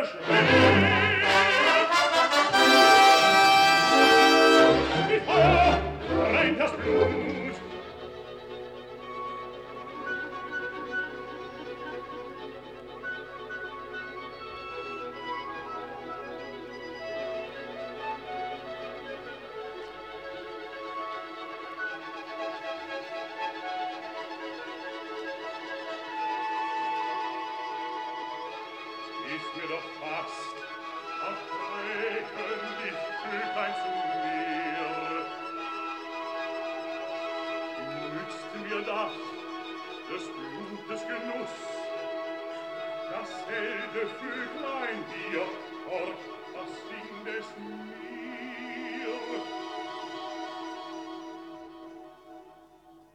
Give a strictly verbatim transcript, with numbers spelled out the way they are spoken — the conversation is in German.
Ist mir doch fast auf Regen die Vöglein zu mir. Nützt mir das des Blutes Genuss, das helde Vöglein dir fort, was singt es mir?